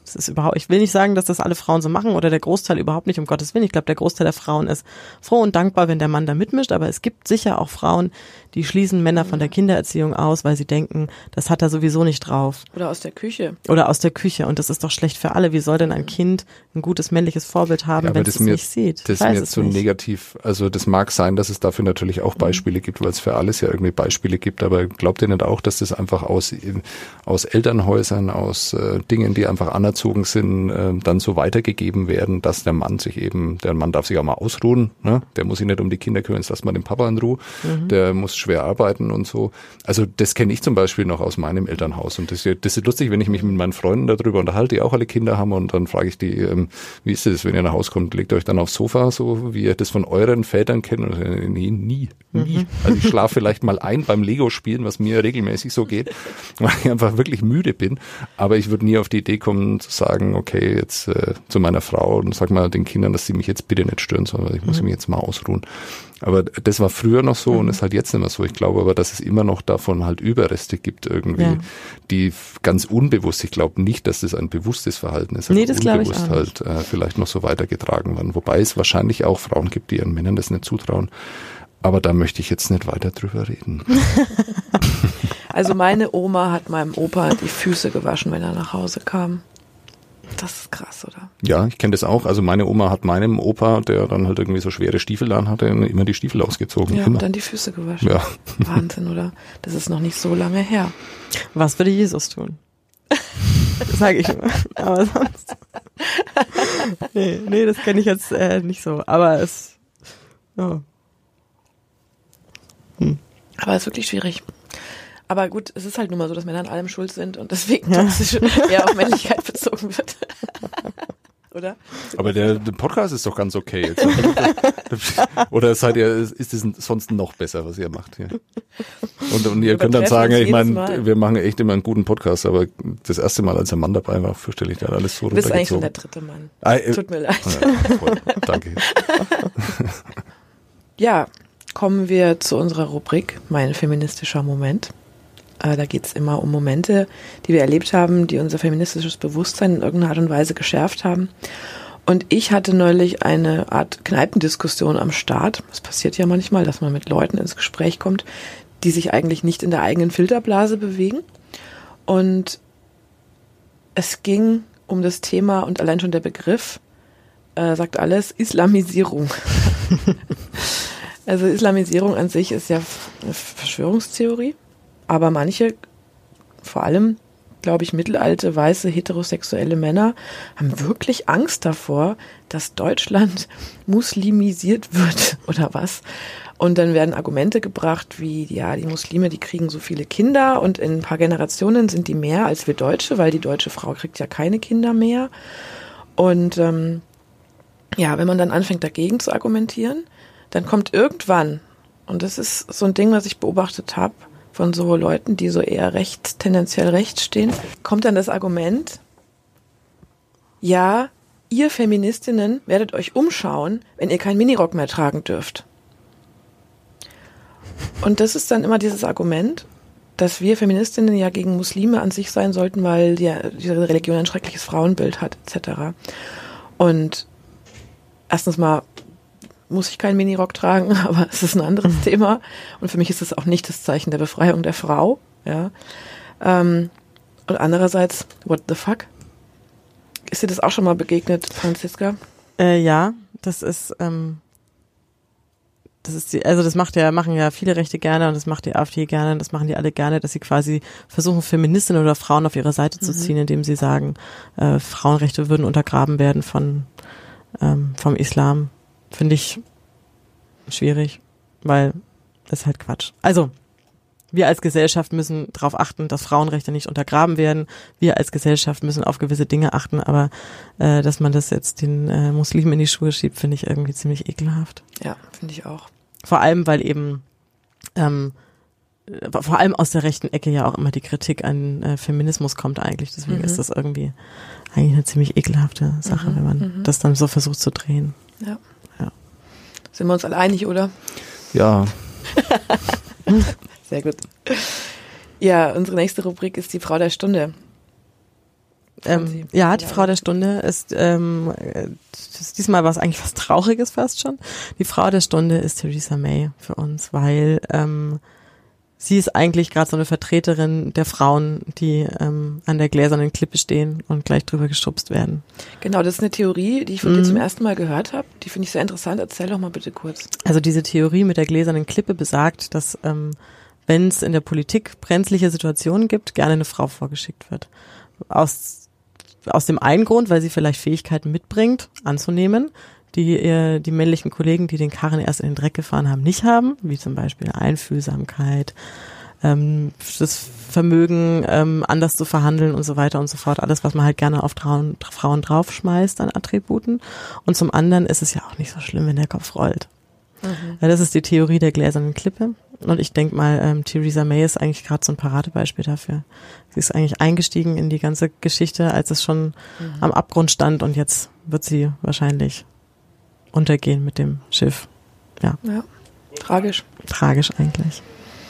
Es ist ich will nicht sagen, dass das alle Frauen so machen oder der Großteil überhaupt nicht, um Gottes Willen. Ich glaube, der Großteil der Frauen ist froh und dankbar, wenn der Mann da mitmischt, aber es gibt sicher auch Frauen, die schließen Männer von der Kindererziehung aus, weil sie denken, das hat er sowieso nicht drauf. Oder aus der Küche. Und das ist doch schlecht für alle. Wie soll denn ein Kind ein gutes männliches Vorbild haben, wenn es es nicht sieht? Das ist mir jetzt so negativ. Also das mag sein, dass es dafür natürlich auch Beispiele gibt, weil es für alles ja irgendwie Beispiele gibt, aber glaubt ihr nicht auch, dass das einfach aus Elternhäusern, aus Dingen, die einfach anerzogen sind, dann so weitergegeben werden, dass der Mann darf sich auch mal ausruhen, ne? Der muss sich nicht um die Kinder kümmern, jetzt lass mal den Papa in Ruhe, der muss schwer arbeiten und so. Also das kenne ich zum Beispiel noch aus meinem Elternhaus und das ist lustig, wenn ich mich mit meinen Freunden darüber unterhalte, die auch alle Kinder haben und dann frage ich die, wie ist das, wenn ihr nach Hause kommt, legt ihr euch dann aufs Sofa, so wie ihr das von euren Vätern kennt? Und nie. Also ich schlafe vielleicht mal ein beim Lego-Spielen, was mir regelmäßig so geht, weil ich einfach wirklich müde bin, aber ich würde nie auf die Idee kommen zu sagen, okay, jetzt zu meiner Frau und sag mal den Kindern, dass sie mich jetzt bitte nicht stören, sondern ich muss mich jetzt mal ausruhen. Aber das war früher noch so und ist halt jetzt nicht mehr so. Ich glaube aber, dass es immer noch davon halt Überreste gibt irgendwie, die ganz unbewusst, ich glaube nicht, dass das ein bewusstes Verhalten ist, nee, das glaube ich unbewusst auch nicht. halt vielleicht noch so weitergetragen werden. Wobei es wahrscheinlich auch Frauen gibt, die ihren Männern das nicht zutrauen. Aber da möchte ich jetzt nicht weiter drüber reden. Also meine Oma hat meinem Opa die Füße gewaschen, wenn er nach Hause kam. Das ist krass, oder? Ja, ich kenne das auch. Also meine Oma hat meinem Opa, der dann halt irgendwie so schwere Stiefel an hatte, immer die Stiefel ausgezogen. Ja, immer. und dann die Füße gewaschen. Ja. Wahnsinn, oder? Das ist noch nicht so lange her. Was würde Jesus tun? Sage ich immer. Aber sonst. Nee, das kenne ich jetzt nicht so. Aber ja. Aber es ist wirklich schwierig. Aber gut, es ist halt nun mal so, dass Männer an allem schuld sind und deswegen toxisch eher auf Männlichkeit bezogen wird. Oder? Aber der Podcast ist doch ganz okay jetzt. Oder ist es sonst noch besser, was ihr macht hier? Und ihr könnt dann sagen, ich meine, wir machen echt immer einen guten Podcast, aber das erste Mal, als ein Mann dabei war, fürchterlich, der hat alles so runtergezogen. Du bist eigentlich schon der dritte Mann. Tut mir leid. Ja, voll. Danke. Ja, kommen wir zu unserer Rubrik Mein feministischer Moment. Da geht es immer um Momente, die wir erlebt haben, die unser feministisches Bewusstsein in irgendeiner Art und Weise geschärft haben. Und ich hatte neulich eine Art Kneipendiskussion am Start. Es passiert ja manchmal, dass man mit Leuten ins Gespräch kommt, die sich eigentlich nicht in der eigenen Filterblase bewegen. Und es ging um das Thema und allein schon der Begriff sagt alles, Islamisierung. Also Islamisierung an sich ist ja eine Verschwörungstheorie. Aber manche, vor allem, glaube ich, mittelalte, weiße, heterosexuelle Männer haben wirklich Angst davor, dass Deutschland muslimisiert wird oder was. Und dann werden Argumente gebracht wie, ja, die Muslime, die kriegen so viele Kinder und in ein paar Generationen sind die mehr als wir Deutsche, weil die deutsche Frau kriegt ja keine Kinder mehr. Und wenn man dann anfängt, dagegen zu argumentieren, dann kommt irgendwann, und das ist so ein Ding, was ich beobachtet habe, von so Leuten, die so eher tendenziell rechts stehen, kommt dann das Argument, ja, ihr Feministinnen werdet euch umschauen, wenn ihr keinen Minirock mehr tragen dürft. Und das ist dann immer dieses Argument, dass wir Feministinnen ja gegen Muslime an sich sein sollten, weil diese Religion ein schreckliches Frauenbild hat, etc. Und erstens mal muss ich keinen Minirock tragen, aber es ist ein anderes Thema. Und für mich ist es auch nicht das Zeichen der Befreiung der Frau. Ja. Und andererseits, what the fuck? Ist dir das auch schon mal begegnet, Franziska? Ja, das machen ja viele Rechte gerne und das macht die AfD gerne und das machen die alle gerne, dass sie quasi versuchen, Feministinnen oder Frauen auf ihre Seite zu ziehen, indem sie sagen, Frauenrechte würden untergraben werden vom Islam. Finde ich schwierig, weil das ist halt Quatsch. Also, wir als Gesellschaft müssen darauf achten, dass Frauenrechte nicht untergraben werden. Wir als Gesellschaft müssen auf gewisse Dinge achten, aber dass man das jetzt den Muslimen in die Schuhe schiebt, finde ich irgendwie ziemlich ekelhaft. Ja, finde ich auch. Vor allem, weil eben vor allem aus der rechten Ecke ja auch immer die Kritik an Feminismus kommt eigentlich. Deswegen ist das irgendwie eigentlich eine ziemlich ekelhafte Sache, wenn man das dann so versucht zu drehen. Ja. Sind wir uns alle einig, oder? Ja. Sehr gut. Ja, unsere nächste Rubrik ist die Frau der Stunde. Die Frau der Stunde ist, diesmal war es eigentlich was Trauriges fast schon. Die Frau der Stunde ist Theresa May für uns, weil sie ist eigentlich gerade so eine Vertreterin der Frauen, die an der gläsernen Klippe stehen und gleich drüber geschubst werden. Genau, das ist eine Theorie, die ich von dir zum ersten Mal gehört habe. Die finde ich sehr interessant. Erzähl doch mal bitte kurz. Also diese Theorie mit der gläsernen Klippe besagt, dass wenn es in der Politik brenzliche Situationen gibt, gerne eine Frau vorgeschickt wird. Aus dem einen Grund, weil sie vielleicht Fähigkeiten mitbringt, anzunehmen, die die männlichen Kollegen, die den Karren erst in den Dreck gefahren haben, nicht haben, wie zum Beispiel Einfühlsamkeit, das Vermögen, anders zu verhandeln und so weiter und so fort. Alles, was man halt gerne auf Frauen draufschmeißt an Attributen. Und zum anderen ist es ja auch nicht so schlimm, wenn der Kopf rollt. Ja, das ist die Theorie der gläsernen Klippe. Und ich denke mal, Theresa May ist eigentlich gerade so ein Paradebeispiel dafür. Sie ist eigentlich eingestiegen in die ganze Geschichte, als es schon am Abgrund stand, und jetzt wird sie wahrscheinlich untergehen mit dem Schiff. Ja, tragisch. Tragisch eigentlich.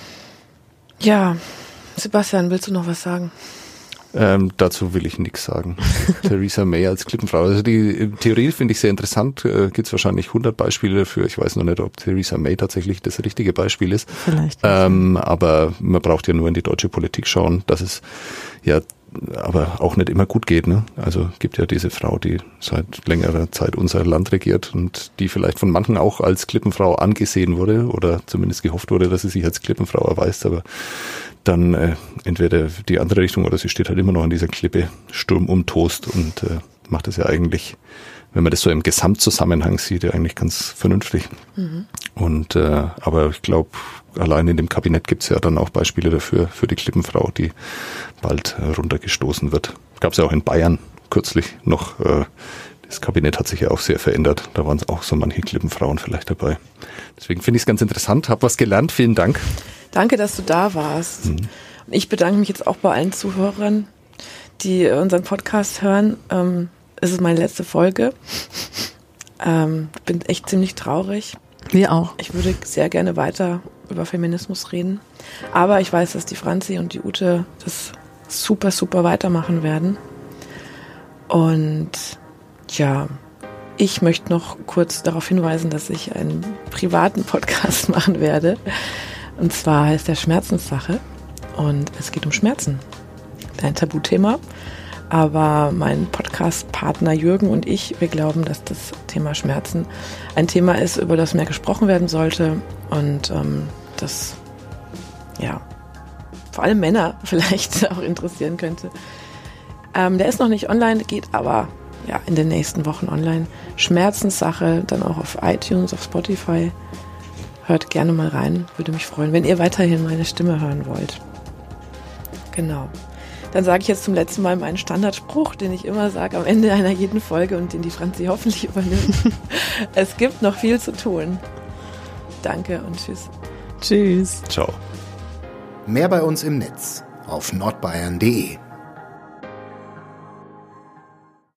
Ja, Sebastian, willst du noch was sagen? Dazu will ich nichts sagen. Theresa May als Klippenfrau. Also die Theorie finde ich sehr interessant. Gibt es wahrscheinlich 100 Beispiele dafür. Ich weiß noch nicht, ob Theresa May tatsächlich das richtige Beispiel ist. Vielleicht. Aber man braucht ja nur in die deutsche Politik schauen, dass es ja aber auch nicht immer gut geht. Ne? Also gibt ja diese Frau, die seit längerer Zeit unser Land regiert und die vielleicht von manchen auch als Klippenfrau angesehen wurde oder zumindest gehofft wurde, dass sie sich als Klippenfrau erweist, aber dann entweder die andere Richtung oder sie steht halt immer noch an dieser Klippe, Sturm umtost, und macht es ja eigentlich, wenn man das so im Gesamtzusammenhang sieht, ja eigentlich ganz vernünftig. Und aber ich glaube, allein in dem Kabinett gibt es ja dann auch Beispiele dafür, für die Klippenfrau, die bald runtergestoßen wird. Gab es ja auch in Bayern kürzlich noch. Das Kabinett hat sich ja auch sehr verändert. Da waren auch so manche Klippenfrauen vielleicht dabei. Deswegen finde ich es ganz interessant. Hab was gelernt. Vielen Dank. Danke, dass du da warst. Und ich bedanke mich jetzt auch bei allen Zuhörern, die unseren Podcast hören. Es ist meine letzte Folge. Bin echt ziemlich traurig. Wir auch. Ich würde sehr gerne weiter über Feminismus reden. Aber ich weiß, dass die Franzi und die Ute das super, super weitermachen werden. Und ja, ich möchte noch kurz darauf hinweisen, dass ich einen privaten Podcast machen werde. Und zwar heißt der Schmerzenssache. Und es geht um Schmerzen. Ein Tabuthema. Aber mein Podcast-Partner Jürgen und ich, wir glauben, dass das Thema Schmerzen ein Thema ist, über das mehr gesprochen werden sollte. Und das, ja, vor allem Männer vielleicht auch interessieren könnte. Der ist noch nicht online, geht aber ja in den nächsten Wochen online. Schmerzenssache, dann auch auf iTunes, auf Spotify. Hört gerne mal rein, würde mich freuen, wenn ihr weiterhin meine Stimme hören wollt. Genau. Dann sage ich jetzt zum letzten Mal meinen Standardspruch, den ich immer sage am Ende einer jeden Folge und den die Franzi hoffentlich übernimmt. Es gibt noch viel zu tun. Danke und tschüss. Tschüss. Ciao. Mehr bei uns im Netz auf nordbayern.de.